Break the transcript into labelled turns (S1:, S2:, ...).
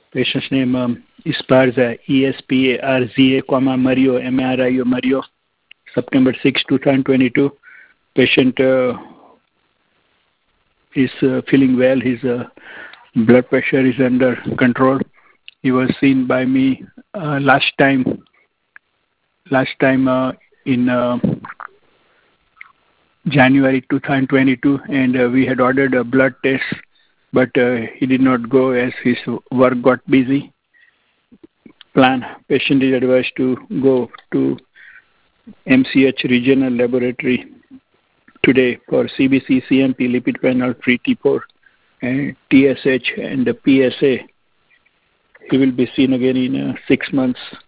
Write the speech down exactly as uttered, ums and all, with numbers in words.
S1: Patient's name um, Esparza, E S P A R Z A, comma, Mario, M A R I O, Mario, September sixth, twenty twenty-two. Patient uh, is uh, feeling well. His uh, blood pressure is under control. He was seen by me uh, last time, last time uh, in uh, January twenty twenty-two, and uh, we had ordered a blood test, but uh, he did not go as his work got busy. Plan patient is advised to go to M C H regional laboratory today for C B C, C M P, lipid panel, free T four, and T S H and the P S A. He will be seen again in uh, six months.